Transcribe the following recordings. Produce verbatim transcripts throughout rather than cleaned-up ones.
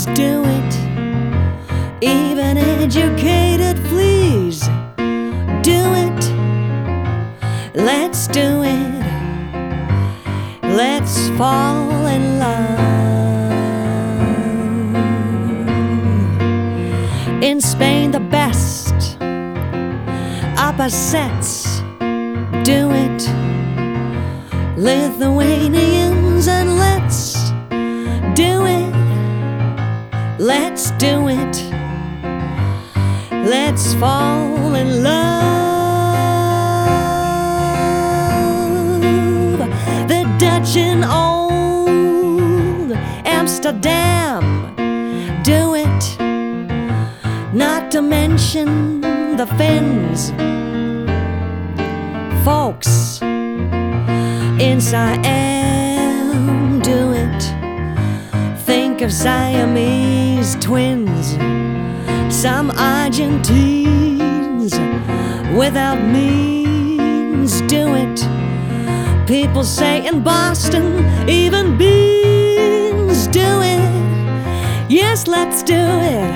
Let's do it. Even educated fleas do it. Let's do it. Let's fall in love. In Spain, the best opposites do it. Lithuanians, and let's do it. Let's do it. Let's fall in love. The Dutch in old Amsterdam do it. Not to mention the Finns. Folks in Siam do it. Think of Siamese twins. Some Argentines without means do it. People say in Boston even beans do it. Yes, let's do it.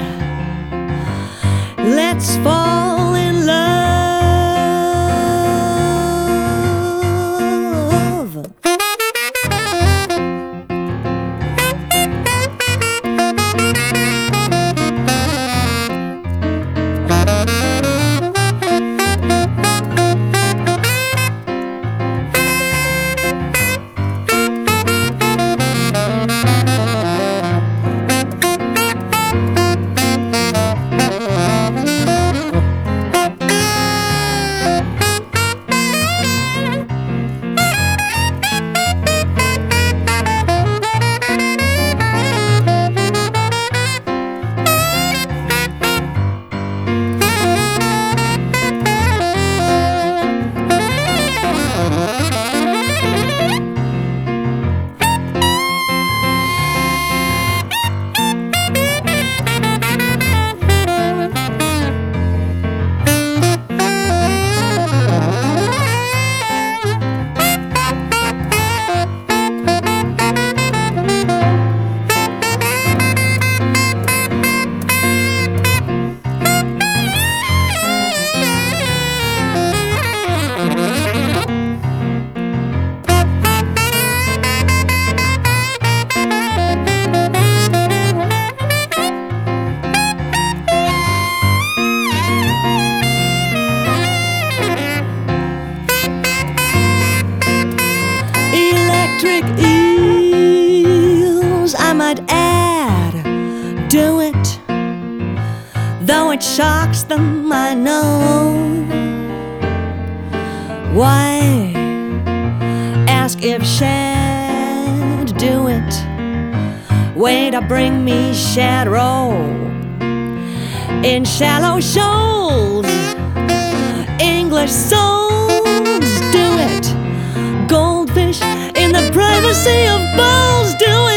Let's fall in love. Electric eels, I might add, do it. Though it shocks them, I know. Why ask if shad do it? Way to bring me shad roll in shallow shoals. English souls do it. Goldfish in the privacy of bowls do